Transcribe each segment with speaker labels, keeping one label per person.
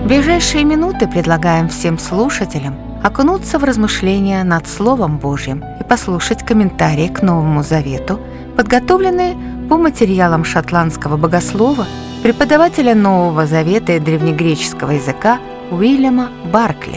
Speaker 1: В ближайшие минуты предлагаем всем слушателям окунуться в размышления над Словом Божьим и послушать комментарии к Новому Завету, подготовленные по материалам шотландского богослова, преподавателя Нового Завета и древнегреческого языка Уильяма Баркли.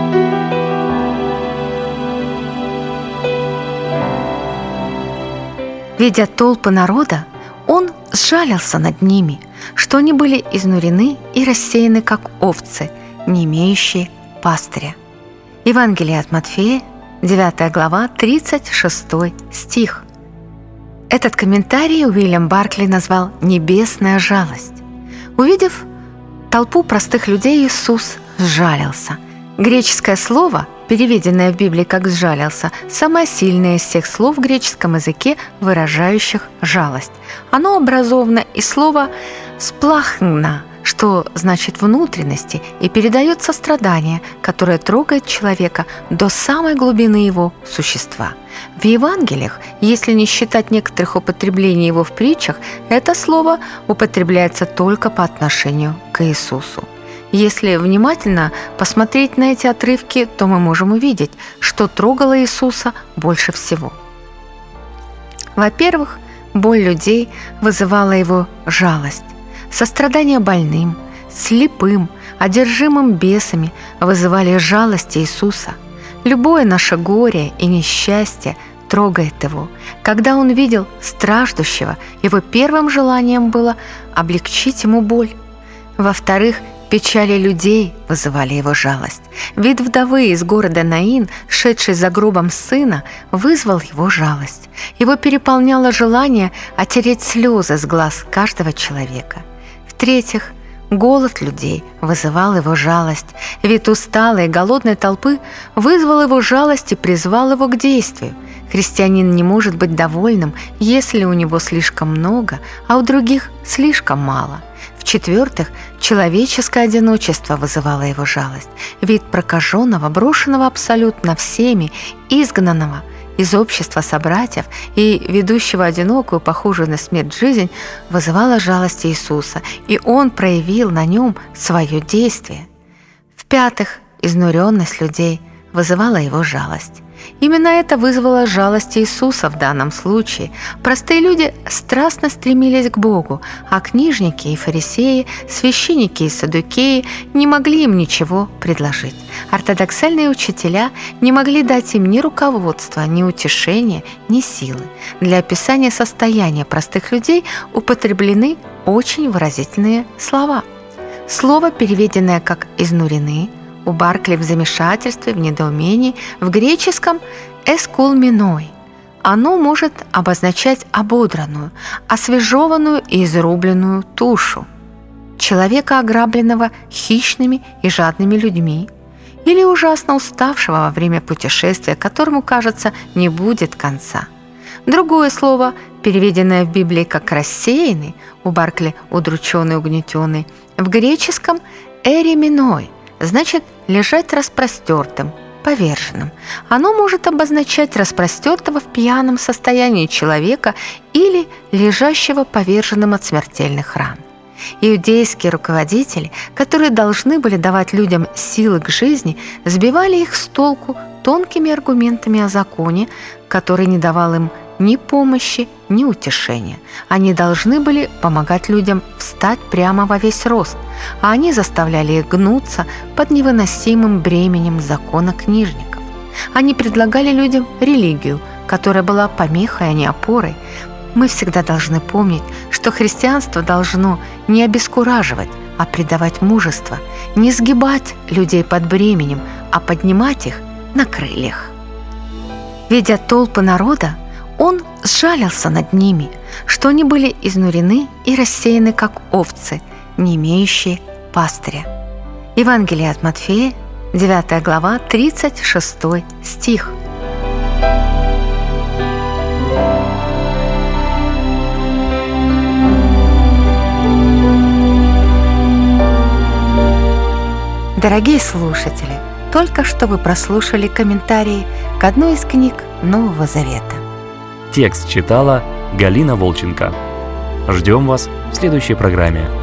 Speaker 1: Видя толпы народа, он сжалился над ними, что они были изнурены и рассеяны, как овцы, не имеющие пастыря. Евангелие от Матфея, 9 глава, 36 стих. Этот комментарий Уильям Баркли назвал «небесная жалость». Увидев толпу простых людей, Иисус сжалился. Греческое слово, переведенное в Библии как «сжалился», самое сильное из всех слов в греческом языке, выражающих жалость. Оно образовано из слова «сплахна», что значит «внутренности», и передает сострадание, которое трогает человека до самой глубины его существа. В Евангелиях, если не считать некоторых употреблений его в притчах, это слово употребляется только по отношению к Иисусу. Если внимательно посмотреть на эти отрывки, то мы можем увидеть, что трогало Иисуса больше всего. Во-первых, боль людей вызывала его жалость. Сострадание больным, слепым, одержимым бесами вызывали жалость Иисуса. Любое наше горе и несчастье трогает его. Когда он видел страждущего, его первым желанием было облегчить ему боль. Во-вторых, печали людей вызывали его жалость. Вид вдовы из города Наин, шедшей за гробом сына, вызвал его жалость. Его переполняло желание отереть слезы с глаз каждого человека. В-третьих, голод людей вызывал его жалость. Вид усталой и голодной толпы вызвал его жалость и призвал его к действию. Христианин не может быть довольным, если у него слишком много, а у других слишком мало. В-четвертых, человеческое одиночество вызывало его жалость. Вид прокаженного, брошенного абсолютно всеми, изгнанного из общества собратьев и ведущего одинокую, похожую на смерть жизнь, вызывало жалость Иисуса, и Он проявил на нем свое действие. В-пятых, изнуренность людей вызывала его жалость. Именно это вызвало жалость Иисуса в данном случае. Простые люди страстно стремились к Богу, а книжники и фарисеи, священники и саддукеи не могли им ничего предложить. Ортодоксальные учителя не могли дать им ни руководства, ни утешения, ни силы. Для описания состояния простых людей употреблены очень выразительные слова. Слово, переведенное как «изнурены», у Баркли в замешательстве, в недоумении, в греческом «эскулминой». Оно может обозначать ободранную, освежеванную и изрубленную тушу, человека, ограбленного хищными и жадными людьми, или ужасно уставшего во время путешествия, которому, кажется, не будет конца. Другое слово, переведенное в Библии как «рассеянный», у Баркли «удрученный, угнетенный», в греческом «эриминой», значит лежать распростертым, поверженным. Оно может обозначать распростертого в пьяном состоянии человека или лежащего поверженным от смертельных ран. Иудейские руководители, которые должны были давать людям силы к жизни, сбивали их с толку тонкими аргументами о законе, который не давал им ни помощи, ни утешения. Они должны были помогать людям встать прямо во весь рост, а они заставляли их гнуться под невыносимым бременем закона книжников. Они предлагали людям религию, которая была помехой, а не опорой. Мы всегда должны помнить, что христианство должно не обескураживать, а придавать мужество, не сгибать людей под бременем, а поднимать их на крыльях. Видя толпы народа, Он сжалился над ними, что они были изнурены и рассеяны, как овцы, не имеющие пастыря. Евангелие от Матфея, 9 глава, 36 стих. Дорогие слушатели, только что вы прослушали комментарии к одной из книг Нового Завета.
Speaker 2: Текст читала Галина Волченко. Ждем вас в следующей программе.